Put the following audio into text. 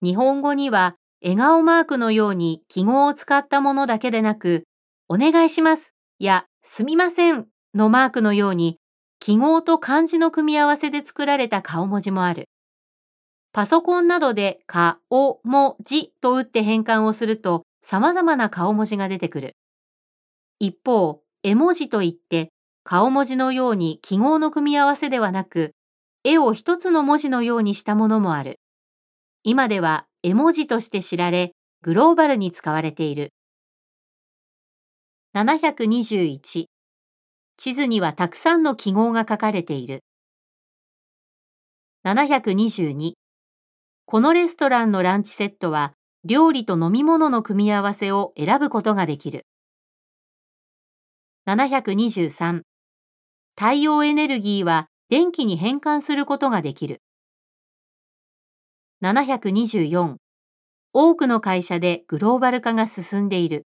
日本語には笑顔マークのように記号を使ったものだけでなく、お願いしますやすみませんのマークのように記号と漢字の組み合わせで作られた顔文字もある。パソコンなどで顔文字と打って変換をすると様々な顔文字が出てくる。一方、絵文字といって顔文字のように記号の組み合わせではなく、絵を一つの文字のようにしたものもある。今では絵文字として知られ、グローバルに使われている。721、地図にはたくさんの記号が書かれている。722、このレストランのランチセットは料理と飲み物の組み合わせを選ぶことができる。723、太陽エネルギーは電気に変換することができる。724、多くの会社でグローバル化が進んでいる。